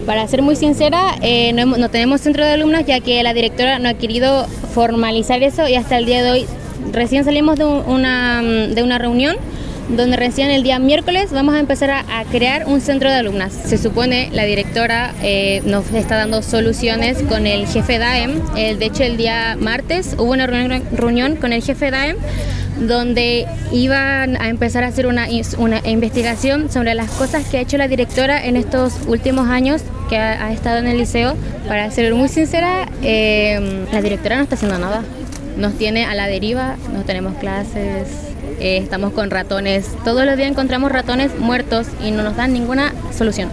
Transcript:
Para ser muy sincera, no tenemos centro de alumnas, ya que la directora no ha querido formalizar eso y hasta el día de hoy recién salimos de una reunión donde recién el día miércoles vamos a empezar a crear un centro de alumnas. Se supone la directora nos está dando soluciones con el jefe DAEM. De hecho, el día martes hubo una reunión con el jefe DAEM donde iban a empezar a hacer una investigación sobre las cosas que ha hecho la directora en estos últimos años que ha estado en el liceo. Para ser muy sincera, la directora no está haciendo nada. Nos tiene a la deriva, no tenemos clases, estamos con ratones. Todos los días encontramos ratones muertos y no nos dan ninguna solución.